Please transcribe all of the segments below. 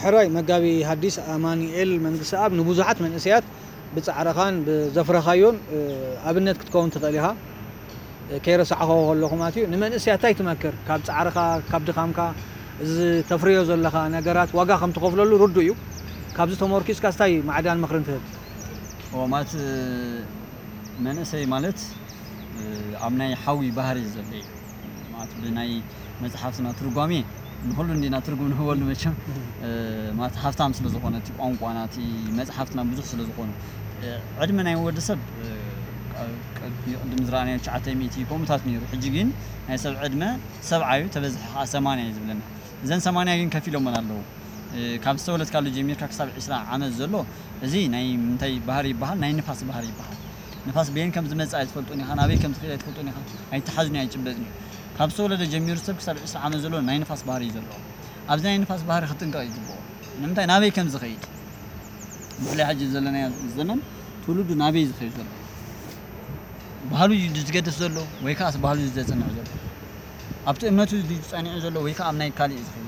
حراي مقابي حديث أمانيئيل من قصاب نبوزحات من أسيات بتعرخان بزفرخايون أبنت كتكون تغليها كيرس عخو اللقماتي نمن أسياتاي تمكر كاب تعرخا كاب دخامكا تفريز اللخا نجارات وجا خم تقفلوا له ردوا يو كابز تمركز كاستاي معدان مخرن فهد هو مات من أسي مالت عمناي حوي بحري زبي مات بناي متحفظنا ترجمي نقول إننا ترجمنا هو اللي مشان مات حفتام سلزقنا تي قانقاناتي متحفظنا بزخ سلزقنا عدمنا يود سب دمزراني شعتي ميتي كومتاتني روح جيجين هاي سبع عدمه سبعة تبزح 8 يزبلنا زين 8 جين كفيلهم من الله كاب سولت قالوا جميل كاكسب 20 عام زلو زي ناي منتي بحري بحر ناي نفاس بحري بحر نفاس بين كم زمز عايز تفلطوني خان ابي كم تخيل تفلطوني خان اي تحزني اي جبدني كاب سولت جميل سب كسب 20 عام زلو ناي نفاس بحري زلو ابز ناي نفاس بحري خطنقا يجبو نمتي نابي كم زخيد بلا حج زلنا الزمن تولد نابي زخيد زلو بحالو يتقدس زلو ወይ ካስ بحالو ይዘጸና ዘሎ አብቶ እምነቱ ሊጸንዕ ዘሎ ወይ ካ አምናይ ካሊ ዝኸይድ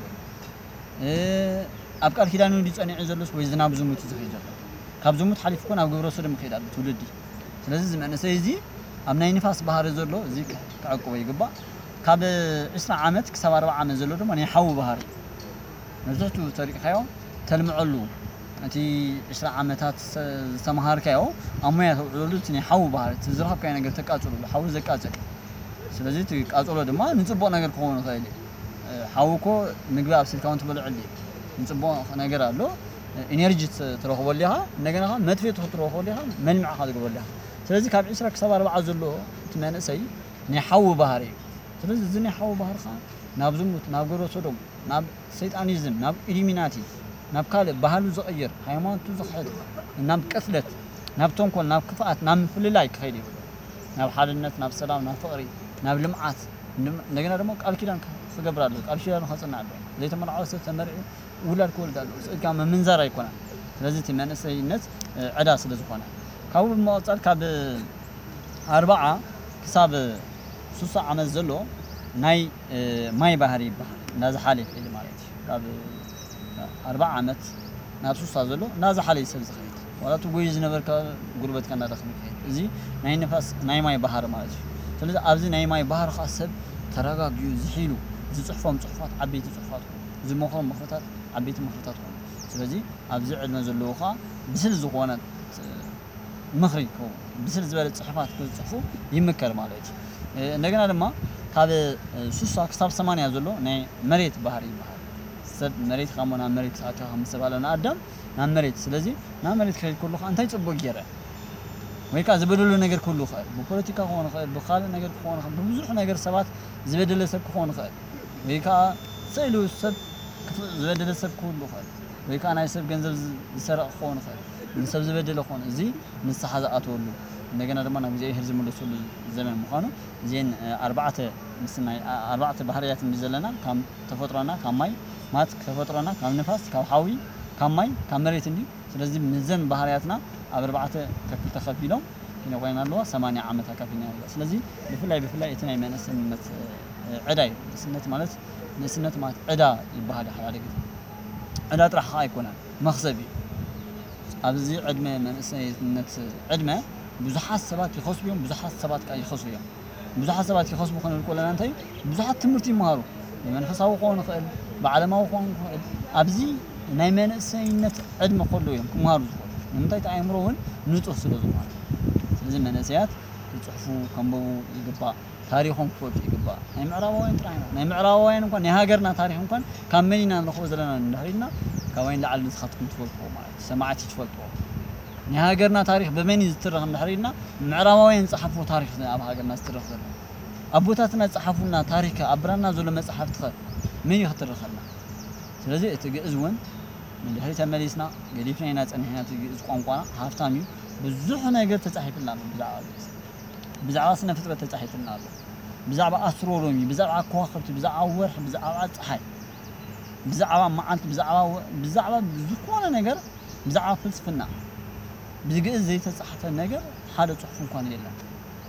ኣብ ቃል ኪዳኑ ሊጸንዕ ዘሎስ ወይ ዝናብ ዝሙት ዝኸይድ ዘሎ ካብ ዝሙት ሓሊፍ ኮን ኣብ ግብረ ሰዶም ይኸይድ ኣሎ ትውልዲ ስለዚ ዝመነሰ እዚ አምናይ ንፋስ ባህሪ ዘሎ እዚ ከዓቆበ ይግባ ካብ 20 ዓመት ክሳብ 40 ዓመት ዘሎ ድማ ናይ ሓው ባህሪ ነዘቱ ተሪኻዮ ተልምዐሉ أنتي 20 عامات استمهاركايو أمي تقولوا تني حاو بحر تزرعها كأنه قلت كاتولو حاو زكاتك سلزي تكاتولو دما نتصبون نقدر كون خيالي حاوكو نقدر أبسط كون تبلع عليه نتصبون نقدر له إنرجي تروح وليها نقدر مدفي تروح وليها من مع هذا قولها سلزي كاب 10 كسب 4 زلو تمانة سي نحاو بحري سلزي زني حاو بحر خان نابزموت نابجرو صدوم ناب سيتانيزم ناب إليميناتي ناب كله بحاله زغير حيوان تزخد ناب كثلت ناب تونكل ناب كفاءات ناب فللاي كخيدي ناب حالنت ناب سلام ناب فقري ناب لمعات نجنا دمو قال كيدان خغبرالو قال كيدان خصنالو زي تمرعو ستمرعو ولاد كولدالو صقام منزر يكون ስለዚህ ተመነሰይነት ዕዳ ስለዝኾነ ካብኡ ብመወጻል ካብ 40 ክሳብ 3 ዓመት ዘሎ ናይ ማይ ባህሪ ይባሃል ናዝ ሓሊፍ ኢል ማለት ካብ 40 ዓመት ናብ 3 ዘሎ ናዝ ሓሊፍ ሰብ ዝኸይድ ወላቱ ጎይ ዝነበርካ ጉርበት ከና ደخل ይኸይድ እዚ ናይ ንፋስ ናይ ማይ ባህር ማለት እዩ ስለዚህ ኣብዚ ናይ ማይ ባህር ኻሰብ ተረጋግዩ ዝሒሉ ዝጽሕፎም ጽሕፋት ዓበይቲ ጽሕፋት ዝመኽሮም ምኽርታት ዓበይቲ ምኽርታት ሆነ ስለዚህ ኣብዚ ዕድመ ዘለውኻ ብስል ዝኾነ ምኽሪ ብስል ዝበለ ጽሕፋት ክጽሕፉ ይምከር ማለት እዩ እንደገና ድማ ካብ 3 ክሳብ 80 ዘሎ ናይ መሬት ባህሪ ይባሃል ሰብ መሬት ካሞና መሬት ኣካ ከምሰባለና ኣዳም ናብ መሬት ስለዚህ ናብ መሬት ከይድ ኩሉ እንታይ ጽቡቅ ገረ ወይካ ዝበደሉ ነገር ኩሉ ኸል በፖለቲካ ሆነ ኸል በኻል ነገር ሆነ ኸል ብዙሕ ነገር ሰባት ዝበደለ ሰብ ሆነ ኸል ወይካ ሰይሉ ሰብ ዝበደለ ሰብ ኩሉ ኸል ወይካ ናይ ሰብ ገንዘብ ዝሰረቕ ሆነ ኸል ንሰብ ዝበደለ ሆነ እዚ ንስሓ ዝኣተወሉ እንደገና ድማ ናብ ጊዜ ህርዝ መልሱሉ ዘመን ምዃኑ ዜን 4 ባህርያት እንዘለና ከም ተፈጥሮና ከም ማይ ማት ተፈጥሮና ከም ንፋስ ካብ ሓዊ ካብ ማይ ካብ መሬት እንዲ ስለዚህ ምዘን ባህርያትና ኣብ 4 ክፍል ተኸፊሎም ይነቆይና ኣለዋ 80 ዓመት አካፊና ያለው ስለዚህ ብፍላይ እቲ ናይ መንእስነት ዕዳ እዩ ንእስነት ማለት ዕዳ ይባሃል ሓደ ግዜ ዕዳ ጥራሕ ኣይኮነን መኽሰብ እዩ ኣብዚ ዕድመ መንእስነት ዕድመ ብዙሓት ሰባት ይኸስቡዮም ብዙሓት ሰባት ይኸስቡ እዮም ብዙሓት ሰባት ይኸስቡ ኮነ ልቆለና እንታይ ብዙሓት ትምህርቲ ይማሃሩ መንፈሳዊ ኾኑ ኸእል بعلماو خوان أبزي نايمان سينت عدم قلوا يوم كمارو نمتى تعمرون نتوه سلزمان لازم مناسيات يصحفوا كمبو يقبا تاريخهم فوت يقبا نايم عراوين تراينا نايم عراوين كون نهاجرنا تاريخهم كون كملنا نخوز لنا نهرينا كوين لعل خطكم تفوتوا معي سمعت تفوتوا نهاجرنا تاريخ بمن يسترخ نهرينا عراوين صحفوا تاريخنا أبها جرنا استرخ أبوتاتنا صحفونا تاريخ أبرنا زول مصحف تخر من يخطر خلنا ስለዚህ እትግእዝውን ምን ድሕሪ ተመሊስና ገሊፍና ይናጸንሕና ትግእዝ ቋንቋና ሃፍታም እዩ ብዙሕ ነገር ተጻሒፍልና ብዛዕባ ስነ ፍጥረት ተጻሒፍልና ኣሎ ብዛዕባ ኣስትሮኖሚ ብዛዕባ ከዋኽብቲ ብዛዕባ ወርሒ ብዛዕባ ፀሓይ ብዛዕባ መዓልቲ ብዛዕባ ዝኾነ ነገር ብዛዕባ ፍልስፍና ብግእዝ ዘይተጻሕፈ ነገር ሓደ ጽሑፍ እንኳን የለን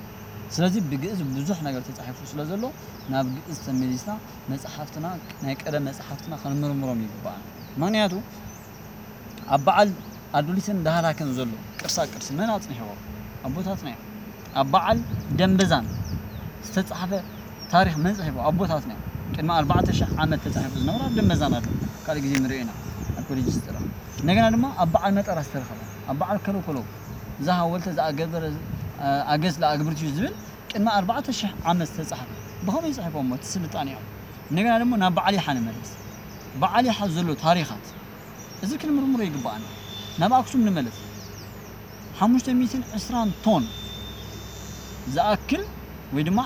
ስለዚህ ብግዕዝ ብዙሕ ነገር ተጻሒፉ ስለዘሎ ናብ ግዕዝ ተመሊስና መጽሓፍትና ናይ ቀደም መጽሓፍትና ክንምርምሮም ይግባእ ምክንያቱ ኣብ በዓል ኣዱሊትን ዳሃላከን ዘሎ ቅርሳ ቅርሲ መን ኣጽኒሕዎ ኣቦታትና ኣብ በዓል ደንበዛን ዝተጻሕፈ ታሪክ መን ጽሒፉ ኣቦታትና ቅድሚ 4000 ዓመት ተጻሒፉ ዝነበረ ደንበዛን ኣሎ ካልእ ግዜ ንሪኢና ኣርኪኦሎጂ ጥራ እንደገና ድማ ኣብ በዓል መጠራ ዝተረኸበ ኣብ በዓል ከለከሎ ዝሃወልተ ዝኣገበረ ኣገዝ ለኣግብርት ዝብል ቅድሚ 4000 ዓመት ዝተጻሕፈ ብኸመይ ጽሒፎም ትስልጣን እዮም እንደገና ደግሞ ናብ በዓል ይሓ ንመለስ በዓል ይሓ ዘሎ ታሪኻት እዚ ክንምርምሮ ይግባአና ናብ ኣክሱም ንመለስ 520 ቶን ዝኣክል ወይ ድማ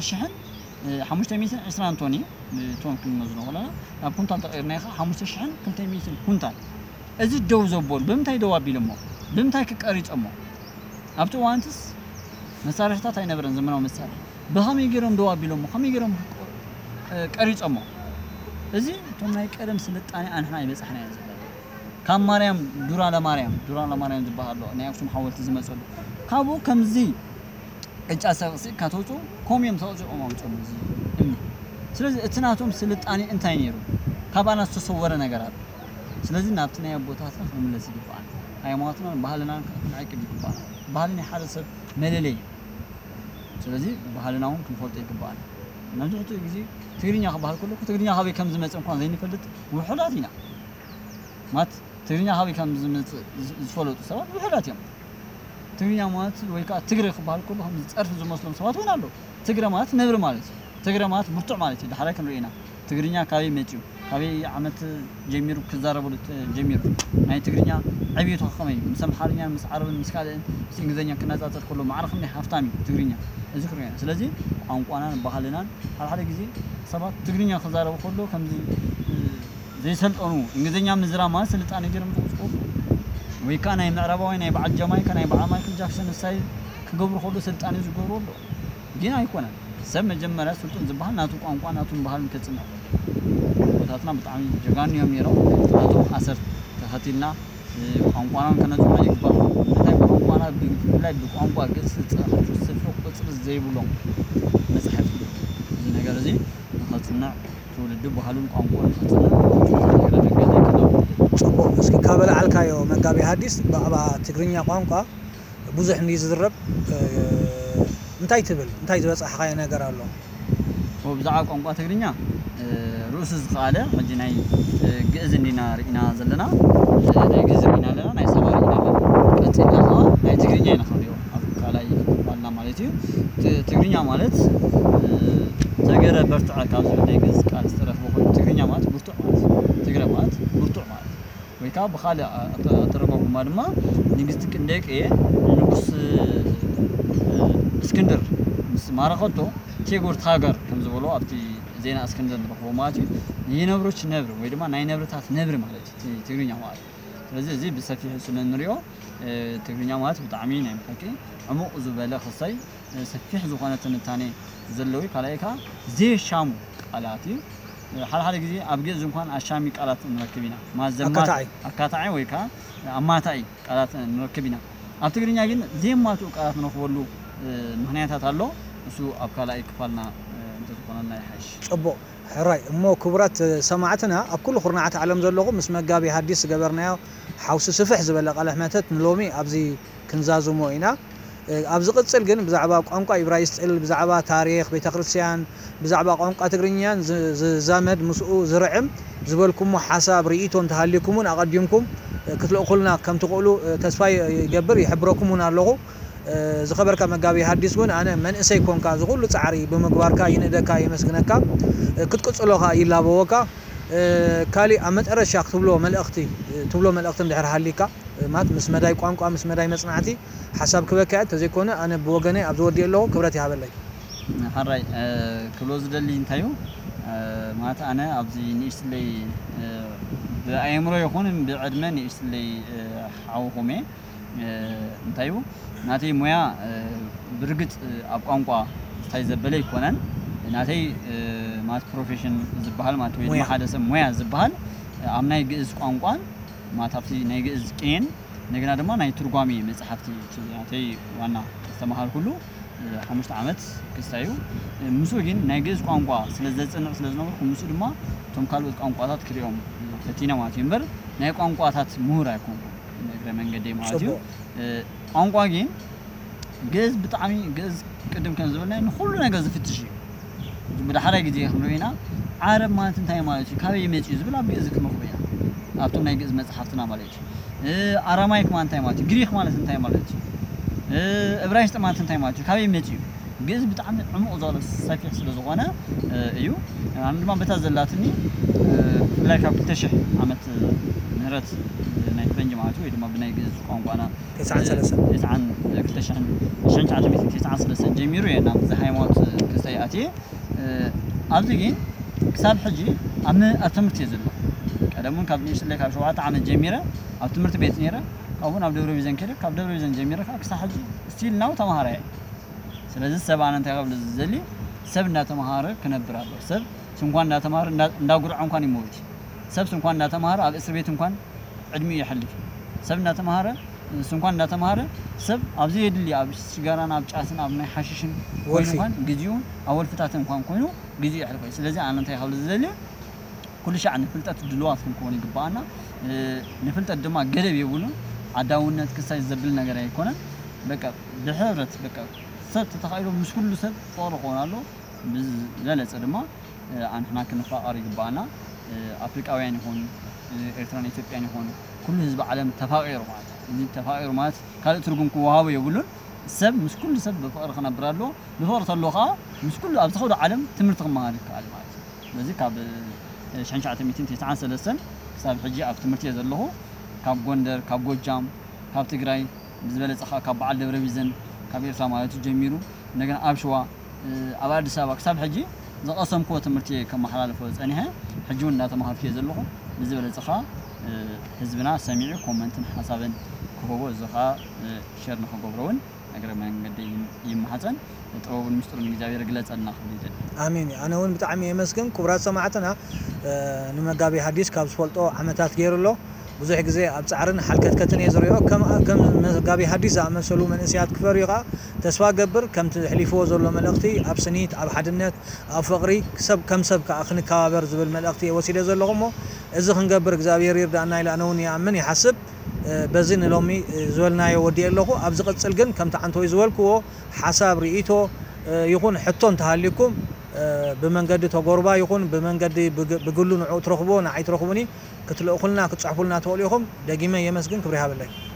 520 ቶን ቶን ክንመዝኖ ከለና ናብ ኩንታል ተቀይርና ይኻ 5200 ኩንታል እዚ ደው ዘበሉ ብምንታይ ደው ኣቢሎሞ ብምንታይ ክቀሪጾሞ ኣብቲ ዋንትስ መሳርሕታት ኣይነበረን ዘመናዊ መሳርሒ ብኸመይ ገይሮም ደው ኣቢሎሞ ከመይ ገይሮም ቀሪጾሞ እዚ እቶም ናይ ቀደም ስልጣኔ ኣንሕና ይበፅሕና እያ ዘለና ካብ ማርያም ዱራ ለማርያም ዝበሃሉ ናይ ኣክሱም ሓወልቲ ዝመጸሉ ካብኡ ከምዚ ቅጫ ሰቕሲ ካተውፁ ኮሚዮም ተወፅኦም ኣውፅኦም እዚ እምኒ ስለዚ እቲ ናቶም ስልጣኔ እንታይ ነይሩ ካባና ዝተሰወረ ነገር አለ ስለዚ ናብቲ ናይ ኣቦታትና ክንምለስ ይግባአና ሃይማኖትና ባህልና ክንዓቅብ ይግባአና ባህል ናይ ሓደ ሰብ መለለይ ስለዚ ባህልና እውን ክንፈልጦ ይግባአና መብዛሕትኡ ግዜ ትግርኛ ክበሃል ከለኩ ትግርኛ ሃበይ ከም ዝመጽእ እንኳን ዘይንፈልጥ ውሑዳት ኢና ማት ትግርኛ ሃበይ ከም ዝመጽእ ዝፈልጡ ሰባት ውሑዳት እዮም ትግርኛ ማለት ወይ ከዓ ትግረ ክበሃል ከሎ ከም ዝጸርፍ ዝመስሎም ሰባት እውን ኣለዉ ትግረ ማለት ነብሪ ማለት እዩ ትግረ ማለት ብርቱዕ ማለት እዩ ድሓረ ክንሪኢና ትግርኛ ካበይ መጽኡ ካበይ ዓመት ጀሚሩ ክዛረበሉ ጀሚሩ ናይ ትግርኛ ዕብየቱ ከመይ ምስ ኣምሓርኛ ምስ ዓረብን ምስ ካልእን ምስ እንግሊዝኛ ክነጻጸር ከሎ ማዕረ ከመይ ሃፍታም እዩ ትግርኛ እዚ ክሪኢና ስለዚ ቋንቋናን ባህልናን ሓደ ግዜ ሰባት ትግርኛ ክዛረቡ ከሎ ከምዚ ዘይሰልጠኑ እንግሊዝኛ ምዝራብ ማለት ስልጣኔ ገይሮም ዝቆጽሩ ወይ ከዓ ናይ ምዕራባዊ ናይ በዓል ጀማይካ ናይ በዓል ማይክል ጃክሰን ስታይል ክገብሩ ከሎ ስልጣኔ ዝገብሩ ኣሎ ግን ኣይኮነን ሰብ መጀመርያ ስልጡን ዝበሃል ናቱ ቋንቋ ናቱን ባህልን ከጽንዕ ቦታትና ብጣዕሚ ጀጋኑ እዮም ነይሮም ናቶም ኣሰር ተኸቲልና ቋንቋናን ከነጽንዕ ይግባእ እንታይ ቋንቋና ብፍላይ ብቋንቋ ግዕዝ ዝጽሕፉ ስፍሪ ቁጽሪ ዘይብሎም መጽሓፍቲ እዚ ነገር እዚ ንኸጽንዕ ትውልዲ ባህሉን ቋንቋን ንኸጽንዕ ጽቡቕ እስኪ ካበላዓልካዮ መጋቢ ሐዲስ ብዛዕባ ትግርኛ ቋንቋ ብዙሕ እንዲ ዝዝረብ እንታይ ትብል እንታይ ዝበፅሓኻዮ ነገር ኣሎ ብዛዕባ ቋንቋ ትግርኛ ርእሱ ዝኸኣለ ሕጂ ናይ ግዕዝ እንዲና ርኢና ዘለና ናይ ግዕዝ ርኢና ኣለና ናይ ሰባ ርኢና ኣለና ቀፂልና ከዓ ናይ ትግርኛ ኢና ክንሪኦ ኣብ ካልኣይ ባልና ማለት እዩ ትግርኛ ማለት ተገረ በርትዐ ካብ ዝብል ናይ ግዕዝ ቃል ዝተረኽቦ ኮይኑ ትግርኛ ማለት ብርቱዕ ማለት ትግረ ማለት ብርቱዕ ማለት ወይ ከዓ ብኻልእ ኣተረጓጉማ ድማ ንግስቲ ቅንደቅየ ንጉስ እስክንድር ምስ ማረኸቶ ቴጎር ታገር ከም ዝበሎ ኣብቲ ዜና እስክንድር ንረኽቦ ማለት እዩ የነብሮች ነብር ወይ ድማ ናይ ነብርታት ነብሪ ማለት እዩ ትግርኛ ማለት ስለዚ እዚ ብሰፊሑ ስለንሪኦ ትግርኛ ማለት ብጣዕሚ ናይ ምሓቂ ዕሙቕ ዝበለ ክሳይ ሰፊሕ ዝኾነ ትንታኔ ዘለዎ ካልኣይ ከዓ ዘየሻሙ ቃላት እዩ ሓደ ግዜ ኣብ ግዕዝ እንኳን ኣሻሚ ቃላት ንረክብ ኢና ማዘማት ኣካታዒ ወይ ከዓ ኣማታኢ ቃላት ንረክብ ኢና ኣብ ትግርኛ ግን ዘየማትኡ ቃላት ንረክበሉ ምክንያታት ኣሎ እሱ ኣብ ካልኣይ ክፋልና እንተዝኾነና ይሓይሽ ጽቡቕ ሕራይ እሞ ክቡራት ሰማዕትና ኣብ ኩሉ ኩርናዓት ዓለም ዘለኹም ምስ መጋቢ ሐዲስ ገበርናዮ ሓውሲ ስፍሕ ዝበለ ቃልሕ መተት ንሎሚ ኣብዚ ክንዛዝሞ ኢና ኣብዚ ቅጽል ግን ብዛዕባ ቋንቋ ኢብራይስጥ ብዛዕባ ታሪኽ ቤተክርስትያን ብዛዕባ ቋንቋ ትግርኛን ዝዛመድ ምስኡ ዝርዕም ዝበልኩሞ ሓሳብ ርኢቶ እንተሃልይኩምን ኣቐዲምኩም ክትልእኹልና ከም ትኽእሉ ተስፋ ይገብር ይሕብረኩምን ኣለኹ ዝኸበርካ መጋቢ ሐዲስ ግን ኣነ መንእሰይ ኮንካ ዝኹሉ ጻዕሪ ብምግባርካ ይንደካ ይመስግነካ ክትቅጽሎኻ ይላበወካ ካሊ ኣብ መጨረሻ ክትብሎ መልእኽቲ እንድሕር ሃሊካ ማለት ምስ መዳይ ቋንቋ ምስ መዳይ መጽናዕቲ ሓሳብ ክበካያ ተዘይኮነ ኣነ ብወገነይ ኣብ ዝወዲ ኣለኹ ክብረት ይሃበለይ ሓራይ ክብሎ ዝደሊ እንታይ እዩ ማለት ኣነ ኣብዚ ንእሽትለይ ብኣእምሮ ይኹን ብዕድመ ንእሽትለይ ሓውኹም እንታይ እዩ ናተይ ሞያ ብርግጽ ኣብ ቋንቋ እንታይ ዘበለ ይኮነን ናተይ ማለት ፕሮፌሽን ዝበሃል ማለት ወይ ድማ ሓደ ሰብ ሞያ ዝበሃል ኣብ ናይ ግዕዝ ቋንቋን ማለት ኣብቲ ናይ ግዕዝ ቅኔን እንደገና ድማ ናይ ትርጓሜ መጽሓፍቲ ናተይ ዋና ዝተምሃር ኩሉ 5 ዓመት ክስታዩ ሙሱጊን ናይገዝ ቋንቋ ስለዘጽንቅ ስለዝነበርኩ ሙሱ ድማ ቶም ካልኦት ቋንቋታት ክሪኦም ፈቲና ማለት ይምበር ናይ ቋንቋታት ምሁር አይኮን ነገረ መንገዴ ማለት እዩ ቋንቋ ግን ገዝ ብጣዕሚ ገዝ ቅድም ከም ዝበልና ንኩሉ ነገር ዝፍትሽ እዩ ብድሓረ ግዜ ክንሪና ዓረብ ማለት እንታይ ማለት እዩ ካበይ መጪ ዝብል ኣብ ገዝ ክመኽበያ ኣብቶም ናይ ገዝ መጽሓፍትና ማለት እዩ አራማይክ ማለት እንታይ ማለት እዩ ግሪክ ማለት እንታይ ማለት እዩ ዕብራይስጥ ማለት እንታይ ማለት እዩ ካበይ መጪ ገዝ ብጣዕሚ ዕሙቕ ዝበለ ሰፊሕ ስለዝኾነ እዩ ኣነ ድማ በታ ዘላትኒ ላይ ካብ 2000 ዓመት ምህረት ናይ ፈረንጅ ማለት ወይ ድማ ብናይ ገዝ ቋንቋና 1993 ጀሚሩ የና ብዛ ሃይማኖት ክስተያቲ ኣብዚ ግን ክሳብ ሕጂ ኣብ ትምህርቲ ዘሎ ቀደሙን ካብ ንሽለይ ካብ 7 ዓመት ጀሚረ ኣብ ትምህርቲ ቤት ነይረ ካብውን ኣብ ደብረ ቢዘን ከደ ካብ ደብረ ቢዘን ጀሚረ ክሳብ ሕጂ ስቲል ናው ተማሃረ ስለዚህ ሰብ ኣነ እንታይ qabለ ዘሊ ሰብ እንዳተማሃረ ክነብር ኣሎ ሰብ እንኳን እንዳተማሃረ እንዳጉርዕ እንኳን ይሞት ሰብ እንኳን እንዳተማሃረ ኣብ እስር ቤት እንኳን ዕድሜ ይحልፍ ሰብ እንዳተማሃረ እንኳን እንዳተማሃረ ሰብ ኣብዚ የድሊ ኣብ ሲጋራና ኣብ ጫስን ኣብ ናይ ሓሽሽን ወይ እንኳን ግዜውን ኣወል ፍታትን እንኳን ኮይኑ ግዜ ይحልፍ ስለዚህ ኣነ እንታይ qabለ ዘሊ ኩሉ ሻዕ ንፍልጠት ድልዋት ክንኮን ይግባአና ንፍልጠት ድማ ገደብ የብሉን ዓዳውነት ክሳይ ዘብል ነገር አይኮነን በቃ ብሕብረት በቃ ሰብ ተተኻይሎ ምስ ኩሉ ሰብ ጾር ኾናሎ ብዘለጸ ድማ አንሕና ክንፋቀር ይግባአና አፍሪካውያን ይሆን ኤርትራን ኢትዮጵያን ይሆን ኩሉ ህዝብ ዓለም ተፋቂሩ ማለት እዚ ተፋቂሩ ማለት ካል ትርጉም ክወሃብ የብሉን ሰብ ምስ ኩሉ ሰብ በፍቅር ክነብራሎ ብፍቅር ተሎኻ ምስ ኩሉ ኣብ ተኸዱ ዓለም ትምህርቲ ክመሃር ይከኣል ማለት ስለዚህ ካብ 1993 ክሳብ ሕጂ ኣብ ትምህርቲ ዘለኹ ካብ ጎንደር ካብ ጎጃም ካብ ትግራይ ብዝበለጸኻ ካብ በዓል ደብረ ቢዘን ካብ ኤርትራ ማለት ጀሚሩ እንደገና ኣብ ሸዋ ኣብ አዲስ አበባ ክሳብ ሕጂ ዘቀሰምኩ ትምህርቲ ከመሐላለፈ ጸኒሐ ሕጂውን እንዳተማሃርኩ ዘለኹ ብዝበለጸኻ ህዝብና ሰሚዑ ኮመንትን ሐሳብን ክቦቦ ዘኻ ሼር ንኽገብረውን ነገር መንገዲ ይመሐፀን ጥበቡን ምስጢሩን እግዚአብሔር ግለጸልና ክብሊደ አሜን አነ እውን ብጣዕሚ የመስግን ክብራት ሰማዕትና ንመጋቢ ሐዲስ ካብ ዝፈልጦ ዓመታት ገይሩሎ ብዙሕ ግዜ ኣብ ጻዕርን ሓልከትከትን የዝርዮ ከም መጋቢ ሐዲስ ዝኣመሰሉ መንእስያት ክፈርዩኻ ተስፋ ገብር ከም ትሕሊፍዎ ዘሎ መልእኽቲ ኣብ ስኒት ኣብ ሓድነት ኣብ ፍቕሪ ሰብ ከም ሰብ ከዓ ክንከባበር ዝብል መልእኽቲ ወሲደ ዘለኹሞ እዚ ክንገብር እግዚአብሔር ይርዳእና ኢለ ኣነ እውን ይኣምን ይሓስብ በዚ ንሎሚ ዝበልናዮ ወዲእ ኣለኹ ኣብ ዝቕፅል ግን ከምቲ ዓንተወይ ዝበልክዎ ሓሳብ ርእይቶ ይኹን ሕቶ እንተሃሊኩም بمنجد تجربة يكون بمنجد بقولوا نعود رخبو نعيد رخبوني كتلقوا لنا كتصحفوا لنا تقوليهم دقيمة يمسكن كبرها بالله